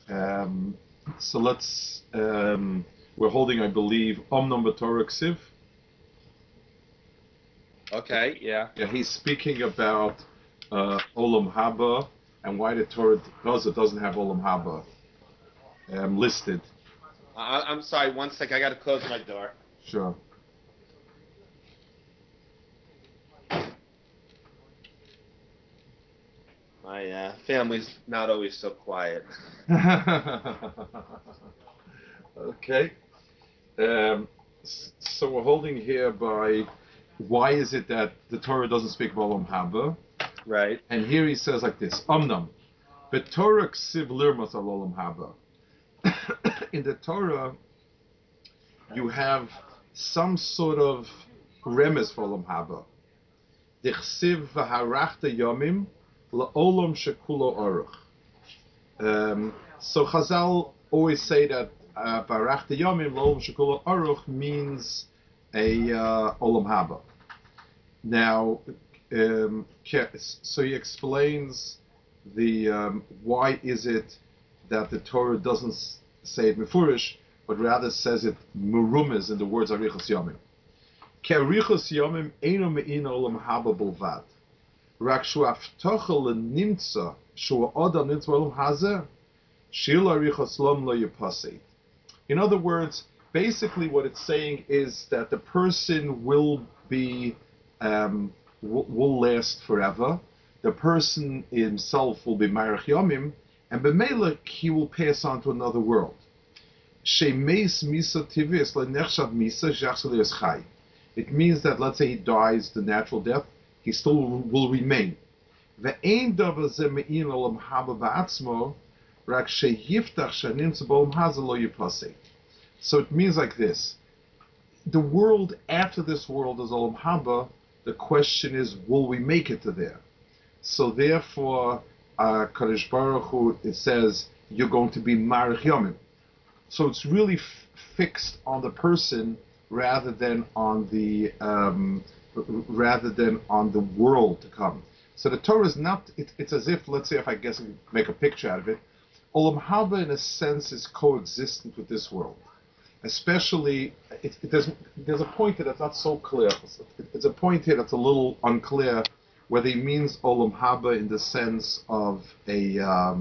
Um, so let's. We're holding, I believe, Omnam B'Torah Ksiv. Okay, yeah. Yeah, he's speaking about Olam Haba and why the Torah does it doesn't have Olam Haba listed. I'm sorry. One sec. I got to close my door. Sure. My family's not always so quiet. Okay. Um, so we're holding here by why is it that the Torah doesn't speak about Olam Haba? Right. And here he says like this: Omnam, b'Torah ksiv lirmas al Olam Haba. In the Torah, you have some sort of remes for Olam Haba. Dichsiv v'harachta yomim la'olam shekulo aruch. So Chazal always say that Barachta Yomim L'Olam Shekulo Aruch means a Olam Haba. Now, so he explains the why is it that the Torah doesn't say it mefurish, but rather says it merumiz in the words Arichos Yomim. Ke Arichos Yomim eino me'ina Olam Haba bolvad. Rak shu aftocha lenimtza shu adam nimtza Olam Hazeh. In other words, basically what it's saying is that the person will be will last forever. The person himself will be Marach Yomim, and B'meilek he will pass on to another world. It means that let's say he dies the natural death, he still will remain. So it means like this: the world after this world is Olam Haba. The question is, will we make it to there? So therefore, Kadosh Baruch Hu, it says you're going to be Marich Yomim. So it's really fixed on the person rather than on the world to come. So the Torah is not. It's as if, let's say, if I guess I make a picture out of it, Olam Haba in a sense is coexistent with this world. Especially, there's a point here that's not so clear. It's a point here that's a little unclear, whether he means Olam Haba in the sense of a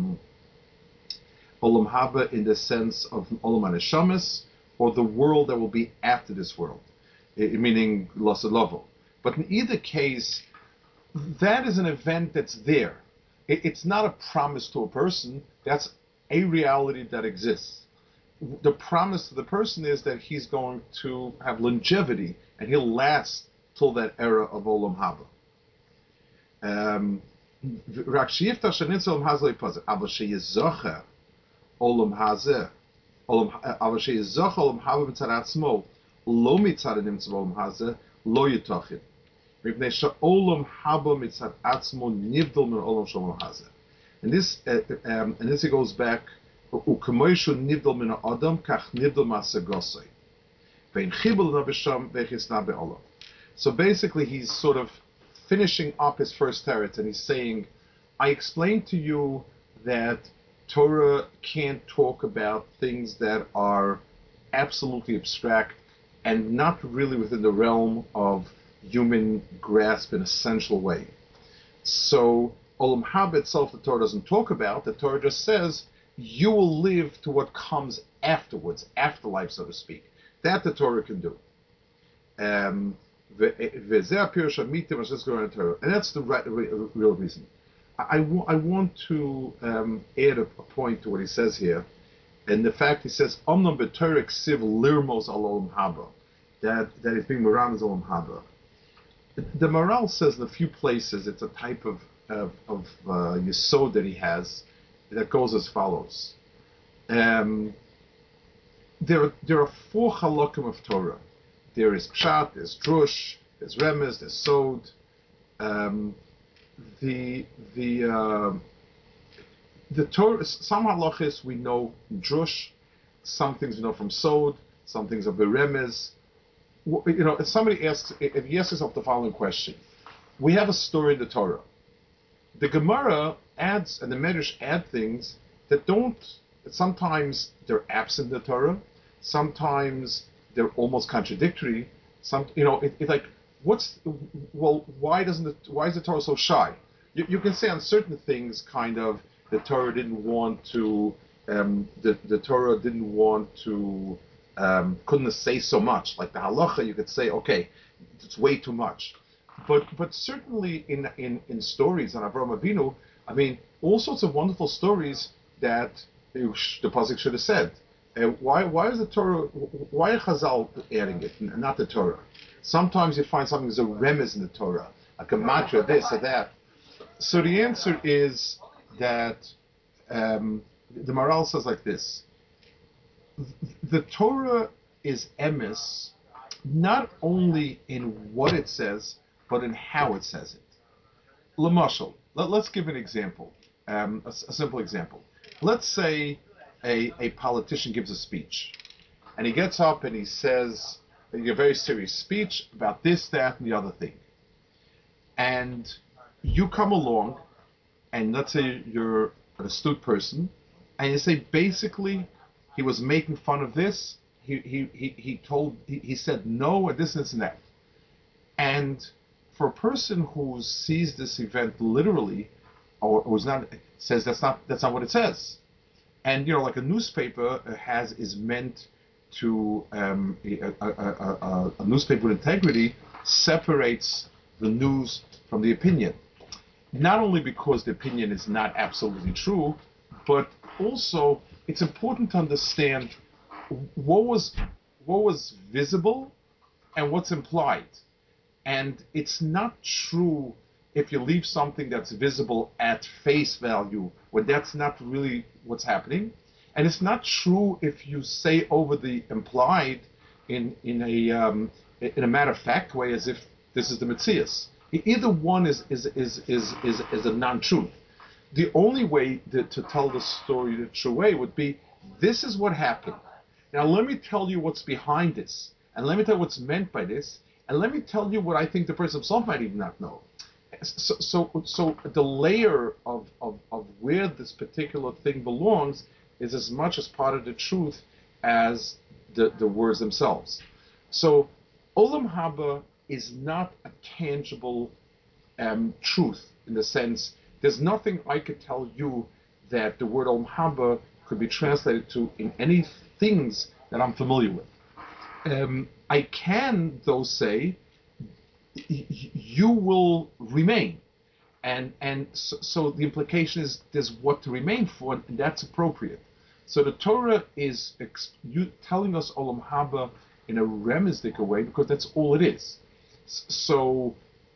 Olam Haba in the sense of Olam HaNeshamis, or the world that will be after this world, meaning Lasalovo. But in either case, that is an event that's there. It's not a promise to a person. That's a reality that exists. The promise to the person is that he's going to have longevity and he'll last till that era of Olam Haba. Olam Hazeh, אבל שיזוך עולם הווה מצד עצמו, לא מצד הנמצא בעולם הזה, לא יתכן. מפני שעולם הווה מצד עצמו נבדל מן העולם של עולם הזה. And this it goes back, וכמו שהוא נבדל מן האדם, כך נבדל מהשגוסי. ואין חיבור לנבא שם, ויחס נבא בעולם. So basically he's sort of finishing up his first teretz, and he's saying, I explained to you that Torah can't talk about things that are absolutely abstract and not really within the realm of human grasp in a central way. So Olam Haba itself, the Torah doesn't talk about. The Torah just says you will live to what comes afterwards, afterlife, so to speak. That the Torah can do. Um, and that's the real reason. I want to add a point to what he says here, and the fact he says Omnam b'Torah ksiv lirmos al olam haba, that is being Maran as olam haba. The Maral says in a few places it's a type of yesod that he has that goes as follows. There are four halakim of Torah. There is pshat, there's drush, there's remez, there's sod. Um, the the uh, the Torah, some halachis we know drush, some things we know from sod, some things are beremez. If somebody asks, if you ask yourself the following question, we have a story in the Torah. The Gemara adds and the Medrash add things that don't Sometimes they're absent in the Torah. Sometimes they're almost contradictory. It's like, what's well, why is the Torah so shy? You can say on certain things, kind of, the Torah didn't want to, the Torah didn't want to, couldn't say so much. Like the halacha, you could say, okay, it's way too much. But certainly in stories on Avraham Avinu, I mean, all sorts of wonderful stories that the pasuk should have said. Why is the Torah? Why are Chazal adding it, and not the Torah? Sometimes you find something as a remez in the Torah, like a mantra, this or that. So the answer is that the Maral says like this: the Torah is emes not only in what it says, but in how it says it. Lamashal, let's give an example, a simple example. Let's say a politician gives a speech, and he gets up and he says a very serious speech about this, that, and the other thing. And you come along, and let's say you're an astute person, and you say basically he was making fun of this. He said no and this and that. And for a person who sees this event literally, or who's not, says that's not what it says. And like a newspaper is meant to, a newspaper with integrity separates the news from the opinion. Not only because the opinion is not absolutely true, but also it's important to understand what was what was visible and what's implied. And it's not true if you leave something that's visible at face value when that's not really what's happening. And it's not true if you say over the implied in a matter of fact way as if this is the Metzias. Either one is a non-truth. The only way to tell the story the true way would be, this is what happened. Now let me tell you what's behind this, and let me tell you what's meant by this, and let me tell you what I think the person himself might even not know. So the layer of where this particular thing belongs is as much as part of the truth as the words themselves. So Olam Haba is not a tangible truth in the sense there's nothing I could tell you that the word Olam Haba could be translated to in any things that I'm familiar with. I can, though, say you will remain, and so the implication is there's what to remain for, and that's appropriate. So the Torah is telling us Olam Haba in a remezdik way because that's all it is. So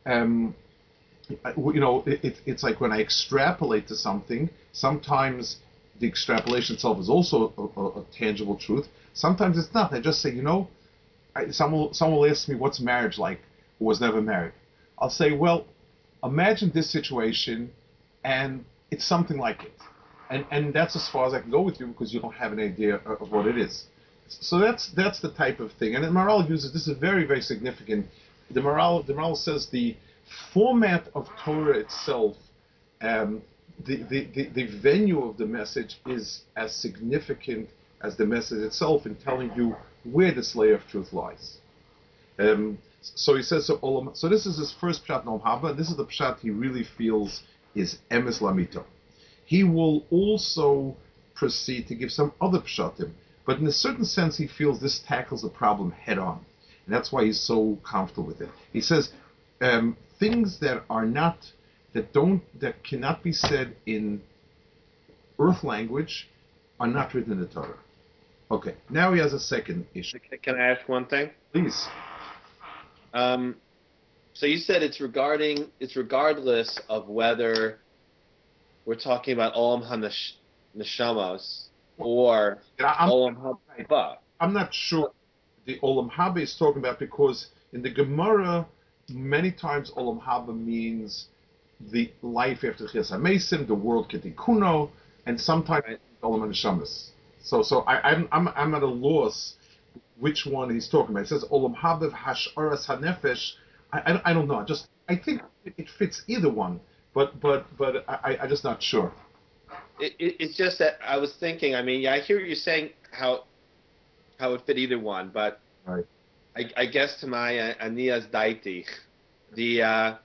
it's like when I extrapolate to something, sometimes the extrapolation itself is also a tangible truth. Sometimes it's not. I just say, someone will ask me, what's marriage like, who was never married? I'll say, well, imagine this situation, and it's something like it. And that's as far as I can go with you because you don't have an idea of what it is. So that's the type of thing. And the Maral uses this is very, very significant. The Maral says the format of Torah itself, um, the venue of the message is as significant as the message itself in telling you where this layer of truth lies. So he says, so this is his first pshat Olam Haba, and this is the pshat he really feels is emes lamito. He will also proceed to give some other pshatim, but in a certain sense he feels this tackles the problem head on, and that's why he's so comfortable with it. He says things that cannot be said in earth language are not written in the Torah. Okay, now he has a second issue. Can I ask one thing? Please. Um, so you said it's regardless of whether we're talking about Olam HaNeshamas or Olam Haba. I'm not sure the Olam Haba is talking about because in the Gemara, many times Olam Haba means the life after Chiyas HaMesim, the world Ketikuno, and sometimes Right. Olam HaNeshamas. So I'm at a loss which one he's talking about. It says Olam Haba Hasharas HaNefesh. I don't know. I think it fits either one, but I'm just not sure. It's just that I was thinking. I mean, yeah, I hear what you're saying. How it fit either one, but Right. I guess to my Anias Daiti, the uh,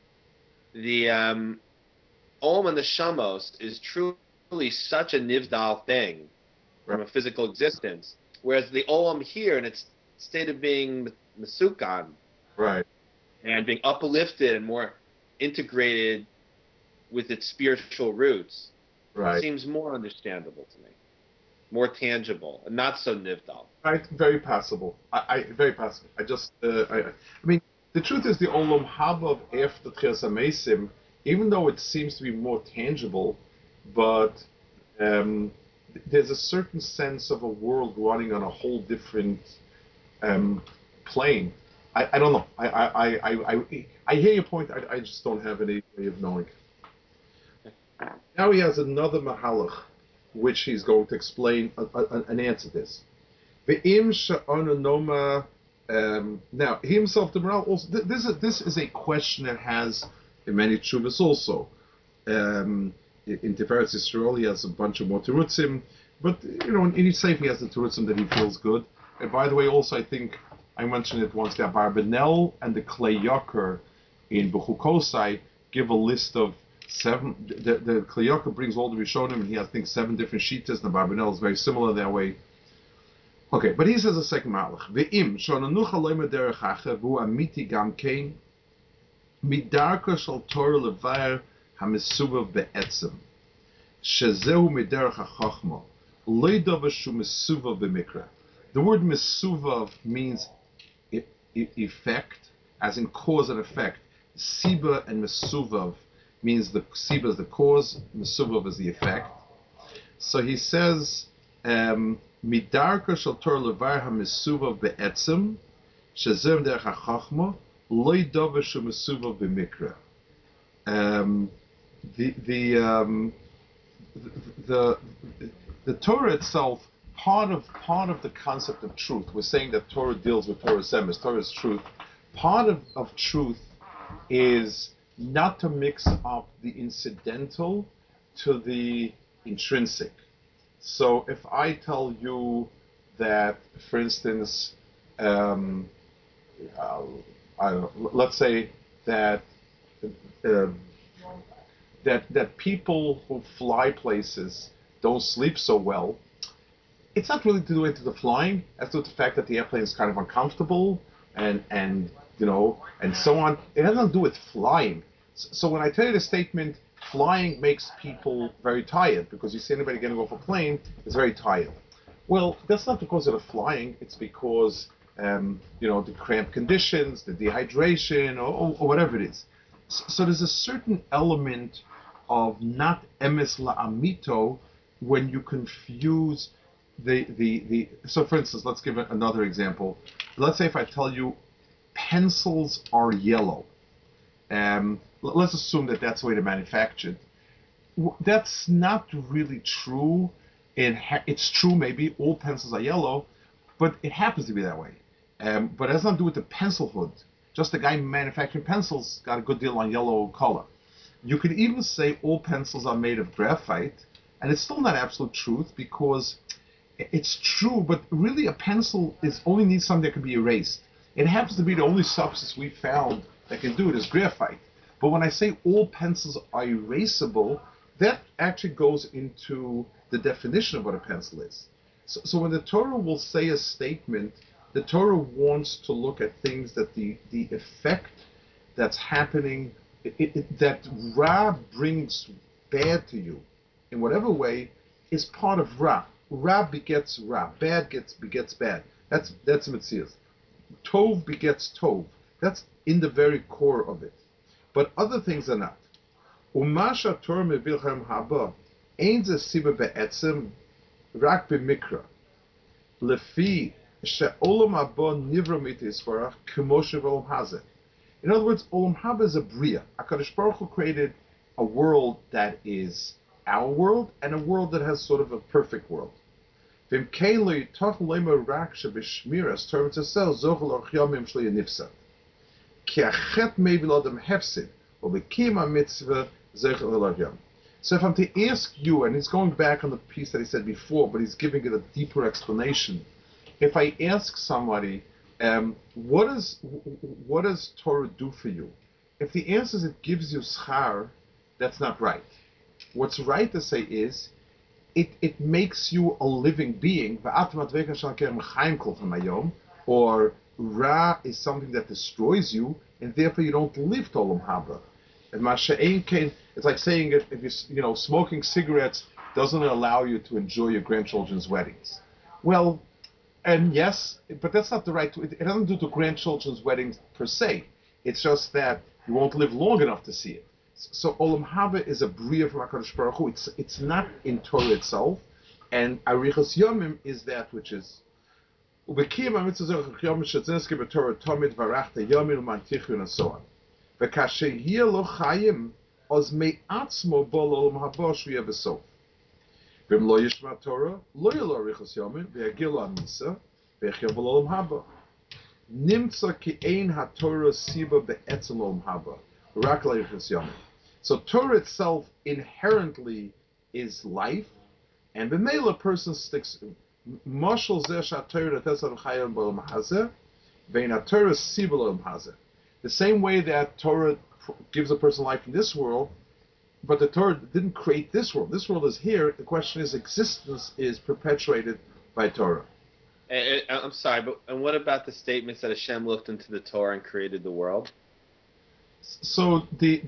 the Om and the Shamos is truly such a Nivdal thing Right. from a physical existence, whereas the Olam here in its state of being Masukan Right. and being uplifted and more integrated with its spiritual roots Right. seems more understandable to me, more tangible, and not so Nivdal. Right. Very passable. Very passable. I mean, the truth is the Olam Haba of after Tchias HaMesim, even though it seems to be more tangible, but um, there's a certain sense of a world running on a whole different um, plane. I don't know. I hear your point. I just don't have any way of knowing. Now he has another mahalach, which he's going to explain an answer to this. Ve'im she'anonoma. Now he himself, the Maharal, also this is a question that has in many tshuvas also. In Tiferes Yisrael, he has a bunch of more terutzim, but in each sefer he has the terutzim that he feels good. And by the way, also I think I mentioned it once. That Barbanel and the Klei Yakar in Bechukosai give a list of seven. The Klei Yakar brings all the Rishonim, and he has I think 7 different shitas. And the Barbanel is very similar that way. Okay, but he says a second malach. Ve'im shonanucha loyma derech hacha v'hu amiti gam kein midarka shal Torah levayer hamisuvav be'etzem shezehu miderech hachachma loydava shu misuvav b'mikra. The word misuvav means effect, as in cause and effect. Siba and misuvav means the siba is the cause, misuvav is the effect. So he says, "Midarka shel Torah levar hamisuva be'etzem shezem derech hachachma loy davar shu misuva b'mikra." Um, the the, um, the the Torah itself, part of the concept of truth. We're saying that Torah deals with Torah semis. Torah is truth. Part of truth is not to mix up the incidental to the intrinsic. So if I tell you that, for instance, um, uh, I don't know, let's say that uh, that people who fly places don't sleep so well, it's not really to do with the flying, as to the fact that the airplane is kind of uncomfortable and so on. It has nothing to do with flying. So when I tell you the statement, flying makes people very tired because you see anybody getting off a plane is very tired. Well, that's not because of the flying. It's because the cramped conditions, the dehydration, or whatever it is. So there's a certain element of not emes la'amito when you confuse the. So, for instance, let's give another example. Let's say if I tell you pencils are yellow, let's assume that that's the way they're manufactured. That's not really true. It's true, maybe all pencils are yellow, but it happens to be that way. But it has nothing to do with the pencil hood. Just the guy manufacturing pencils got a good deal on yellow color. You could even say all pencils are made of graphite, and it's still not absolute truth because it's true, but really a pencil is only needs something that can be erased. It happens to be the only substance we found that can do it is graphite. But when I say all pencils are erasable, that actually goes into the definition of what a pencil is. So when the Torah will say a statement, the Torah wants to look at things that the effect that's happening, that Ra brings bad to you in whatever way, is part of Ra. Ra begets Ra. Bad begets bad. That's Metzias. Tov begets Tov. That's in the very core of it. But other things are not. Umasha Torah mevilchem haba ein ze siba be'etzem rak b'mikra lefi she'olam haba nivra mitisvarach k'moshe v'olam hazeh. In other words, Olam Haba is a bria. HaKadosh Baruch Hu created a world that is our world and a world that has sort of a perfect world. V'im kein lo yitoch loimer rak shebishmiras Torah mitzvah zochel orch yomim shlo yanifsad. Ki achet mevil adam hefsid, u'bekim ha-mitzvah zochel orch yom. So if I'm to ask you, and he's going back on the piece that he said before, but he's giving it a deeper explanation. If I ask somebody, what does Torah do for you? If the answer is it gives you schar, that's not right. What's right to say is it makes you a living being. Or Ra is something that destroys you, and therefore you don't live to Olam Haba. And Masha'ein Kain, it's like saying if you smoking cigarettes doesn't allow you to enjoy your grandchildren's weddings. Well, and yes, but that's not the right. It doesn't do to grandchildren's weddings per se. It's just that you won't live long enough to see it. So Olam Haba is a bria from Hakadosh Baruch Hu. It's not in Torah itself, and Arichos Yomim is that which is. Ubekiyam hamitzvah zeh yom shetzinski b'Torah tamid varachta yomim u'mantichun and so on. V'kasher yeh lo chayim oz me'atzmo bo l'olam haba shviyah b'sof. V'im lo yishma Torah lo yeh lo arichos yomim v'yagil lo amisa v'yachyav l'olam haba. Nimtza ki ein haTorah siba be'etzem l'olam haba rak l'arichos yomim. So Torah itself inherently is life, and b'meila person sticks. Mashal zeh shaTorah tetzad chayim b'olam hazeh, vein haTorah siba l'olam hazeh. The same way that Torah gives a person life in this world, but the Torah didn't create this world. This world is here. The question is, existence is perpetuated by Torah. I'm sorry, but and what about the statements that Hashem looked into the Torah and created the world? So the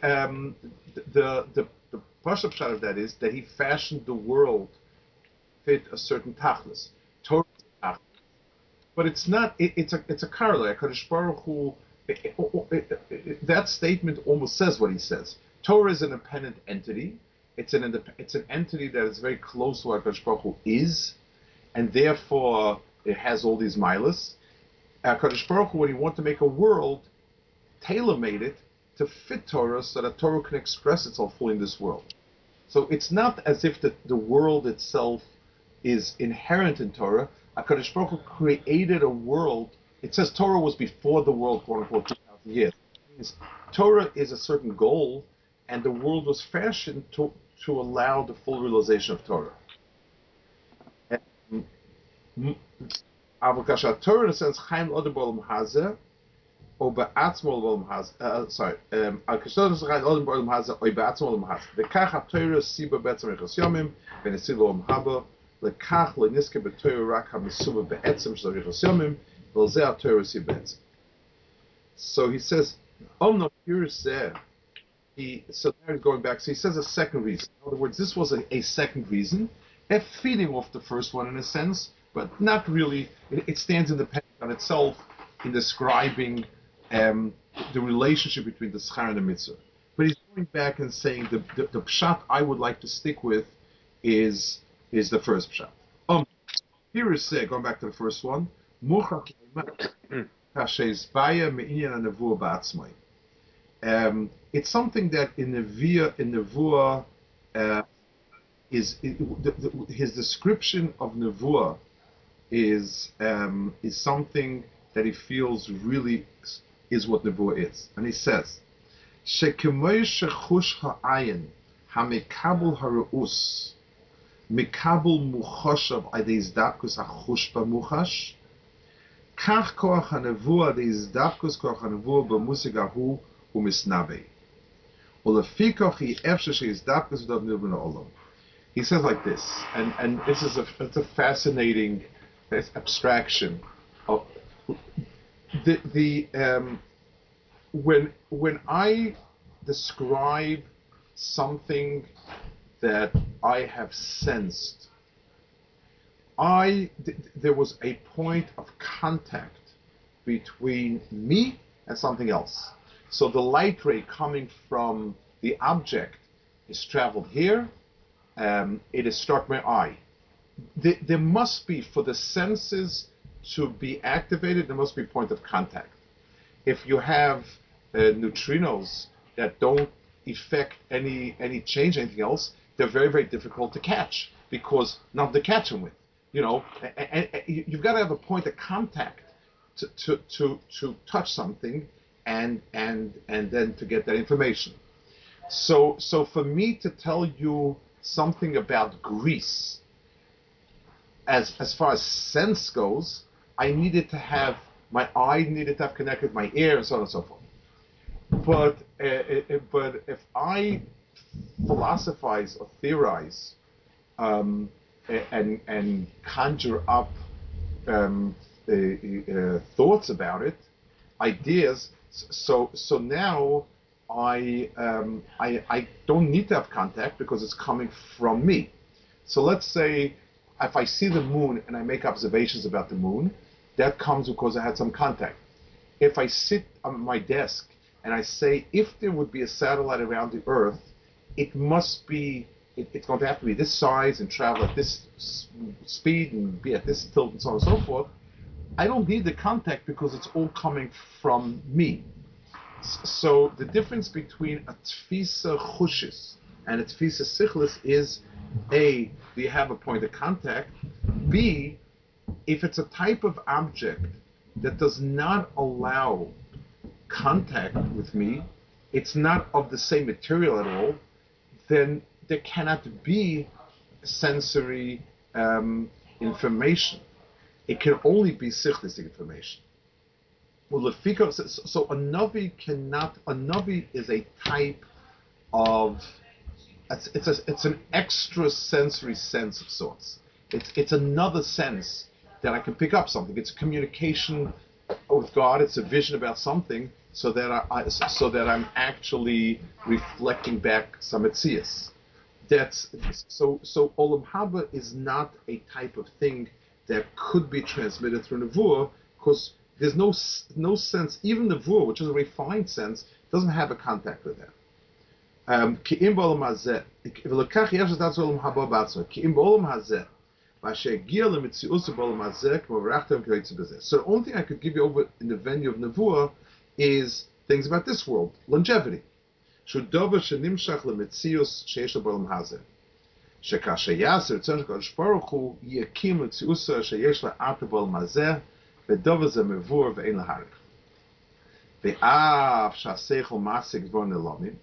Pashup shot of that is that he fashioned the world fit a certain tachlis. Torah is a tachlis. But it's not. It's a correlate. Kadosh Baruch Hu. That statement almost says what he says. Torah is an independent entity. It's an entity that is very close to what Kadosh Baruch Hu is, and therefore it has all these milas. Kadosh Baruch Hu, when he wanted to make a world, tailor-made it to fit Torah so that Torah can express itself fully in this world. So it's not as if the world itself is inherent in Torah. HaKadosh Baruch Hu created a world. It says Torah was before the world, quote unquote, 2,000 years. It means Torah is a certain goal, and the world was fashioned to allow the full realization of Torah. Avokasha Torah in a sense, Chaim Odom B'Olam Hazeh, or Ba'atzmo B'Olam Hazeh. Sorry, Al-Kashon is Chaim Odom B'Olam Hazeh, or Ba'atzmo B'Olam Hazeh. V'kach HaTorah Siba B'Etzem Rechos Yomim, V'Nesil B'Olam Haba. Lekach leniske b'Torah rak ha'mesuba be'etzem shel arichos yomim v'lzeh ha'Torah si be'etzem. So he says, no, here's so now he's going back. So he says a second reason. In other words, this was a second reason, feeding off the first one in a sense, but not really. It stands independent on itself in describing the relationship between the schar and the mitzvah. But he's going back and saying the pshat I would like to stick with is the first pshat. Here is going back to the first one. It's something that in Nevuah his description of Nevuah is something that he feels really is what Nevuah is, and he says, "Shekemoy shechush ha'ayin hamekabel hareus." Mikabel muchoshav adei zdavkus achush b'muchash. Kach koach hanevua adei zdavkus koach hanevua b'musig ahu u'misnabei. Ulefikoch hi efshe she'izdavkus v'dav nil b'na olam. He says like this, and this is it's a fascinating abstraction of the when I describe something that I have sensed, there was a point of contact between me and something else. So the light ray coming from the object is traveled here. It has struck my eye. There must be, for the senses to be activated, there must be a point of contact. If you have neutrinos that don't affect any change, anything else, they're very, very difficult to catch because nothing to catch them with. And you've got to have a point of contact to touch something and then to get that information. So for me to tell you something about Greece, as far as sense goes, I needed to have my eye needed to have connected my ear and so on and so forth. But if I philosophize or theorize and conjure up thoughts about it, ideas. So now I don't need to have contact because it's coming from me. So let's say if I see the moon and I make observations about the moon, that comes because I had some contact. If I sit on my desk and I say, if there would be a satellite around the Earth, it must be, it's going to have to be this size and travel at this speed and be at this tilt and so on and so forth. I don't need the contact because it's all coming from me. So the difference between a tfisa chushis and a tfisa sichlis is A, do you have a point of contact? B, if it's a type of object that does not allow contact with me, it's not of the same material at all, then there cannot be sensory information. It can only be sichlistic information. Well, so a navi cannot. A navi is a type of. It's an extra sensory sense of sorts. It's another sense that I can pick up something. It's a communication with God. It's a vision about something, so that I'm actually reflecting back some etzias. That's so. Olam haba is not a type of thing that could be transmitted through nevuah because there's no sense. Even nevuah, which is a refined sense, doesn't have a contact with that. So the only thing I could give you over in the venue of nevuah is things about this world, longevity. שכאשר יעשה רצון של הקדוש ברוך הוא, יקים מציאוסה שיש לה עתה בעולם הזה, ודבר זה מבואר ואין להאריך. ואף שהשכל מעסיק דברים נעלמים,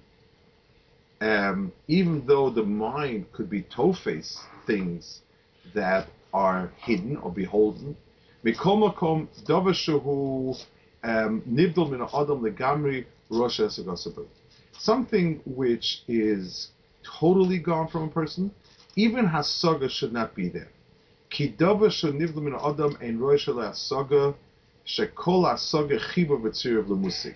even though the mind could be to-face things that are hidden or beholden, מכל מקום, דבר שהוא נבדל מן האדם לגמרי ראש העסק הסבל. Something which is totally gone from a person, even hasaga should not be there. Ki davar shenivdel min adam ein roish hasaga shekol hasaga chibur b'tzirav lemusik.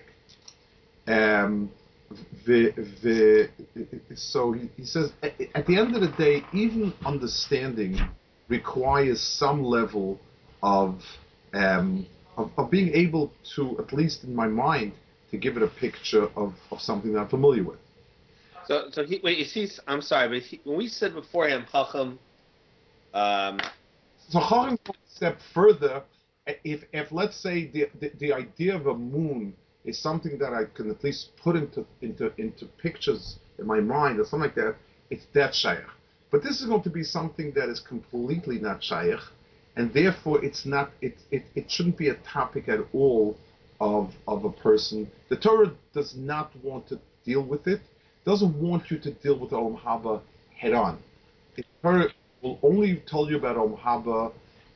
So he says, at the end of the day, even understanding requires some level of, of being able to, at least in my mind, to give it a picture of something that I'm familiar with. So wait, you see, I'm sorry, but when we said beforehand, Chacham, um, so Chacham goes a step further. If let's say the idea of a moon is something that I can at least put into pictures in my mind or something like that, it's that shaykh. But this is going to be something that is completely not shaykh, and therefore it shouldn't be a topic at all of a person. The Torah does not want to deal with it. Doesn't want you to deal with Olam Haba head on. The Torah will only tell you about Olam Haba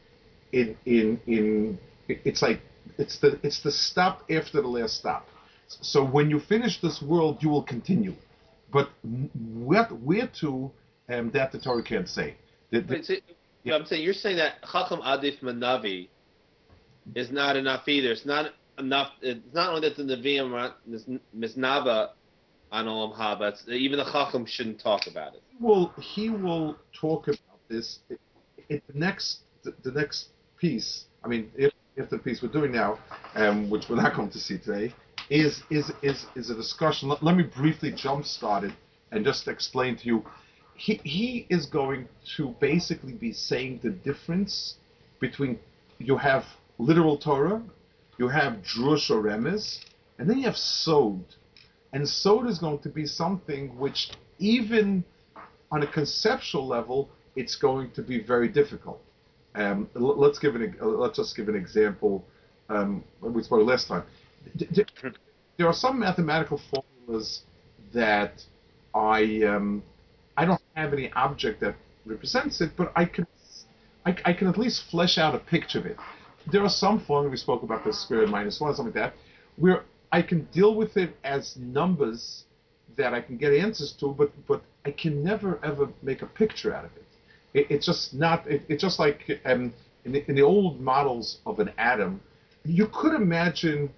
in it's like it's the stop after the last stop. So when you finish this world, you will continue. But where to, that the Torah can't say. wait, so, Yeah. I'm saying you're saying that Chacham Adif Manavi is not enough either. It's not enough. It's not only that the Nevi'im are misnava on Olam Haba. Even the Chacham shouldn't talk about it. He will talk about this. The next piece. I mean, if the piece we're doing now, which we're not going to see today, is a discussion. Let me briefly jumpstart it and just explain to you. He is going to basically be saying the difference between, you have literal Torah, you have drush or remes, and then you have sod. And sod is going to be something which, even on a conceptual level, it's going to be very difficult. Let's just give an example. We spoke last time. There are some mathematical formulas that I don't have any object that represents it, but I can at least flesh out a picture of it. There are some forms, we spoke about the square root minus one, something like that, where I can deal with it as numbers that I can get answers to, but I can never ever make a picture out of it. It's just not. It's just like in the old models of an atom, you could imagine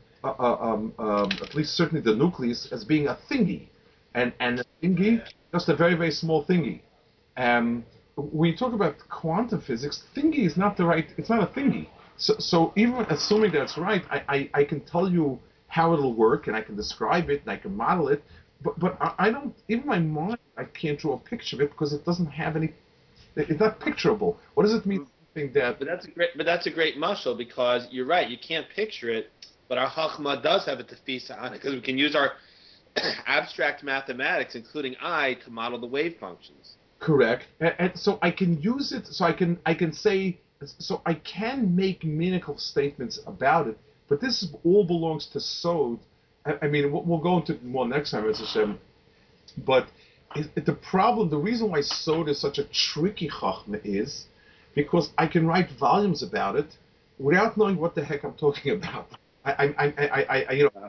at least certainly the nucleus as being a thingy, and a thingy just a very very small thingy. When you talk about quantum physics, thingy is not the right. It's not a thingy. So even assuming that's right, I can tell you how it'll work and I can describe it and I can model it, but I don't. Even my mind, I can't draw a picture of it because it doesn't have any. It's not picturable. What does it mean? Something that But that's a great muscle because you're right. You can't picture it, but our Chachma does have a tefisa on it because we can use our abstract mathematics, including I, to model the wave functions. correct, and so I can use it. So I can say so I can make meaningful statements about it. But this all belongs to Sod. I mean, we'll go into more next time, as Hashem. But the problem, the reason why Sod is such a tricky Chachma is because I can write volumes about it without knowing what the heck I'm talking about. You know,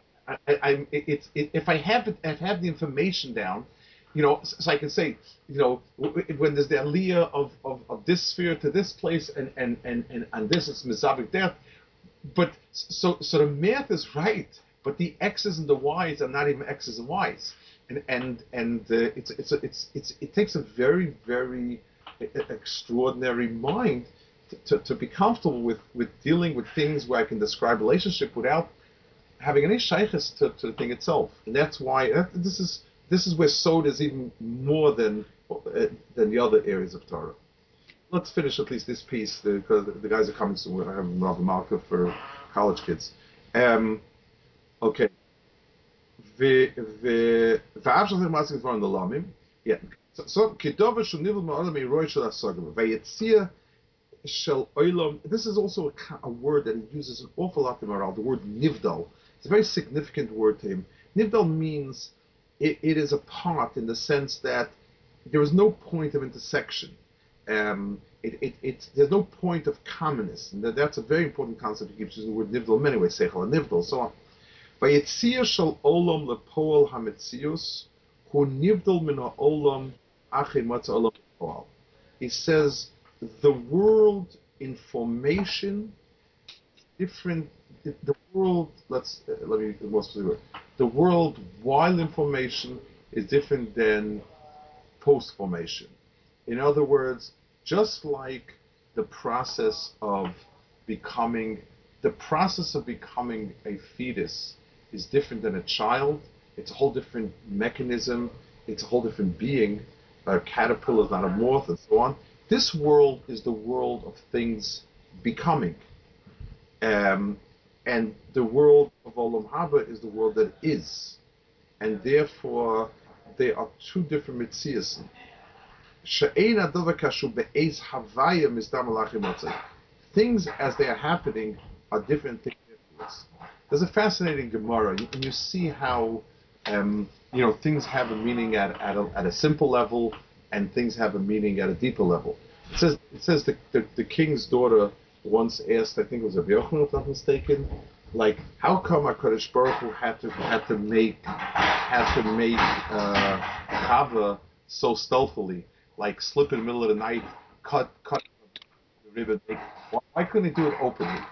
if I have the information down, you know, so I can say, you know, when there's the aliyah of this sphere to this place, and this is mizabik there, but so the math is right, but the x's and the y's are not even x's and y's, and it takes a very very extraordinary mind to be comfortable with dealing with things where I can describe relationship without having any shaykhs to the thing itself, and that's why this is where Sod is even more than the other areas of Torah. Let's finish at least this piece because the guys are coming soon. I have another marker for college kids. Okay. ואף שזה מעסיק דברים נעלמים, so כדובר שהוא ניבל מעולם מרוי של הסוגיה, ויציע של oilam. This is also a word that he uses an awful lot in Maral, the word nivdal. It's a very significant word to him. Nivdal means it is apart in the sense that there is no point of intersection. There's no point of commonness, and that's a very important concept. He keeps using the word nivdal in many ways, seichel and nivdal, so on. Vayetzia shel olam lepoel hametzius hu nivdal min haolam achi matza olam lepoel. He says the world in formation different. The world. Let me be more specific. The world while in formation is different than post formation. In other words, just like the process of becoming the process of becoming a fetus is different than a child. It's a whole different mechanism. It's a whole different being. A caterpillar is not a moth, and so on. This world is the world of things becoming. And the world of Olam Haba is the world that is. And therefore, they are two different mitzias. Things as they are happening are different things. There's a fascinating Gemara, and you see how things have a meaning at a simple level, and things have a meaning at a deeper level. It says the king's daughter once asked, I think it was a Yochanan, if I'm not mistaken, like how come HaKadosh Baruch Hu had to make Chava so stealthily, like slip in the middle of the night, cut the ribbon. Why couldn't he do it openly?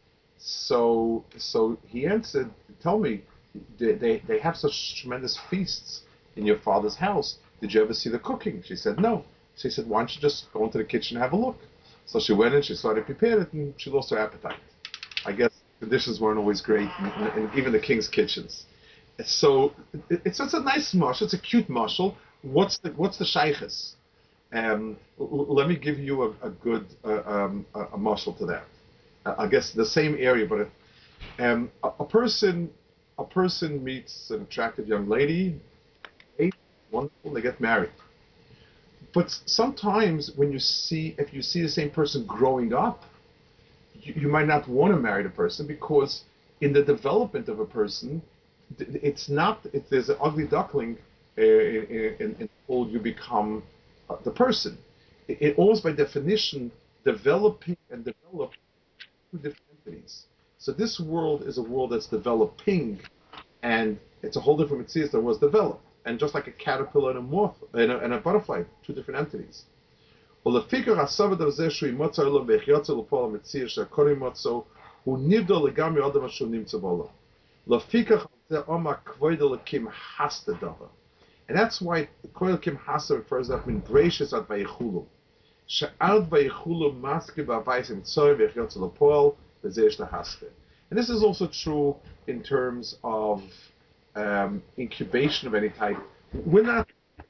So he answered, tell me, they have such tremendous feasts in your father's house. Did you ever see the cooking? She said, no. She said, why don't you just go into the kitchen and have a look? So she went in, she started preparing it, and she lost her appetite. I guess conditions weren't always great, in even the king's kitchens. So it's a nice marshal, it's a cute marshal. What's the shaykhs? Let me give you a good a marshal to that. I guess the same area, but a person meets an attractive young lady, wonderful, they get married. But sometimes if you see the same person growing up, you might not want to marry the person because in the development of a person, it's not. If there's an ugly duckling, until you become the person. Almost by definition, developing and develop two different entities. So this world is a world that's developing, and it's a whole different mitzvah that was developed. And just like a caterpillar and a moth and a butterfly, two different entities. ולפיכך הסבד הזה שהוא ימוצא לו ויחייצא לפועל המציע שהכל ימוצא הוא נבדל לגמרי אדם אשר נמצא בעולם. לפיכך זה אומר כבוד אלוקים הסתא דבר. And that's why כבוד אלוקים הסתא refers to in gracious עד ויחולו. שעד ויחולו מסקי בהווייס מצוי ויחייצא לפועל וזה יש להסתא. And this is also true in terms of incubation of any type. We're not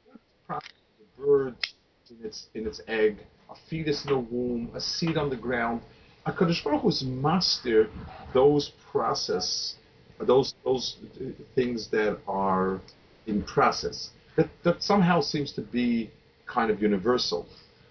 the bird in its egg, a fetus in a womb, a seed on the ground. HaKadosh Baruch Hu's master those those things that are in process. That somehow seems to be kind of universal.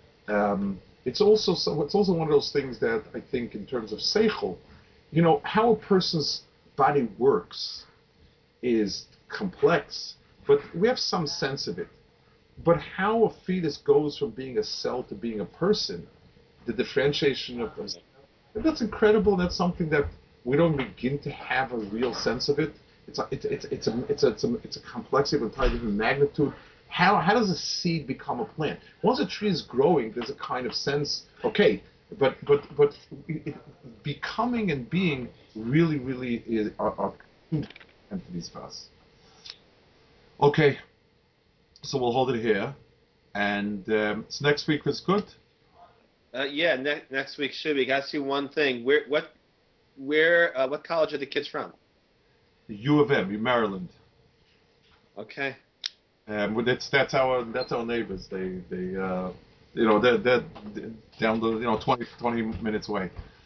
It's also one of those things that I think, in terms of seichel, how a person's body works is complex, but we have some sense of it. But how a fetus goes from being a cell to being a person, the differentiation of those, that's incredible. That's something that we don't begin to have a real sense of it. It's a complexity of entirely different magnitude. How does a seed become a plant? Once a tree is growing, there's a kind of sense. Okay, but becoming and being really are two entities for us. Okay. So we'll hold it here, and so next week was good. Yeah, next week should be. I ask you one thing. What college are the kids from? The U of M, in Maryland. Okay. That's our neighbors. They're down the 20 minutes away.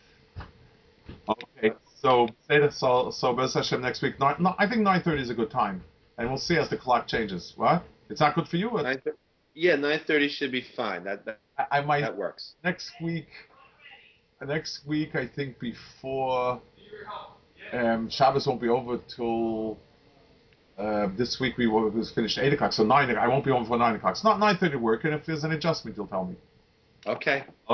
Okay, so Bez Hashem next week. I think 9:30 is a good time, and we'll see as the clock changes. What? It's not good for you? 9:30 should be fine. I might that works. Next week, I think before Shabbos won't be over till this week. We was finished at 8 o'clock, so 9. I won't be home before 9 o'clock. It's not 9:30 work, and if there's an adjustment, you'll tell me. Okay.